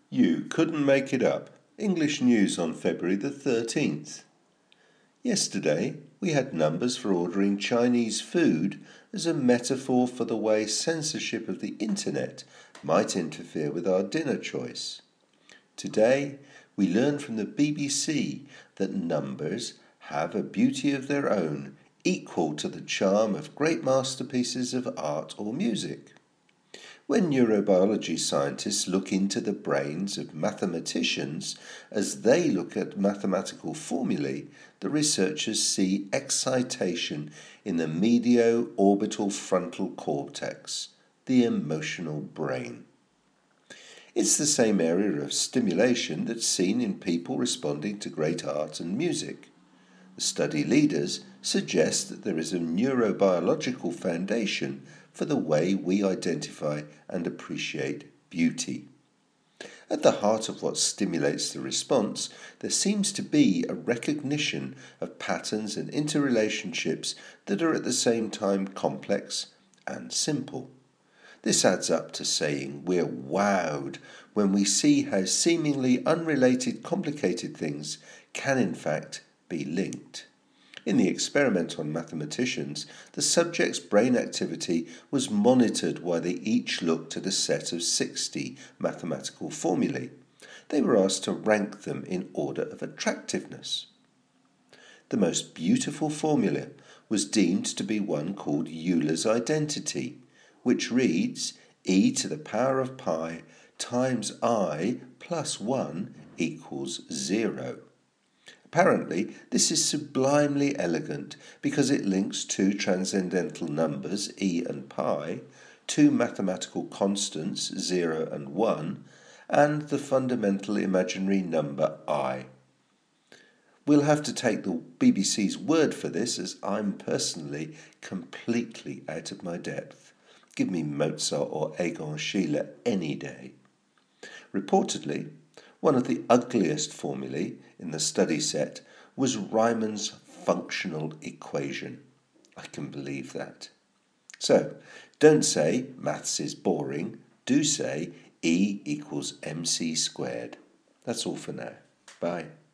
You couldn't make it up. English news on February the 13th. Yesterday, we had numbers for ordering Chinese food as a metaphor for the way censorship of the internet might interfere with our dinner choice. Today, we learn from the BBC that numbers have a beauty of their own, equal to the charm of great masterpieces of art or music. When neurobiology scientists look into the brains of mathematicians as they look at mathematical formulae, the researchers see excitation in the medial-orbital frontal cortex, the emotional brain. It's the same area of stimulation that's seen in people responding to great art and music. The study leaders suggest that there is a neurobiological foundation for the way we identify and appreciate beauty. At the heart of what stimulates the response, there seems to be a recognition of patterns and interrelationships that are at the same time complex and simple. This adds up to saying we're wowed when we see how seemingly unrelated, complicated things can in fact be linked. In the experiment on mathematicians, the subject's brain activity was monitored while they each looked at a set of 60 mathematical formulae. They were asked to rank them in order of attractiveness. The most beautiful formula was deemed to be one called Euler's identity, which reads e to the power of pi times I plus 1 equals 0. Apparently, this is sublimely elegant because it links two transcendental numbers, e and pi, two mathematical constants, 0 and 1, and the fundamental imaginary number I. We'll have to take the BBC's word for this, as I'm personally completely out of my depth. Give me Mozart or Egon Schiele any day. Reportedly, one of the ugliest formulae in the study set was Riemann's functional equation. I can believe that. So, don't say maths is boring. Do say E equals mc squared. That's all for now. Bye.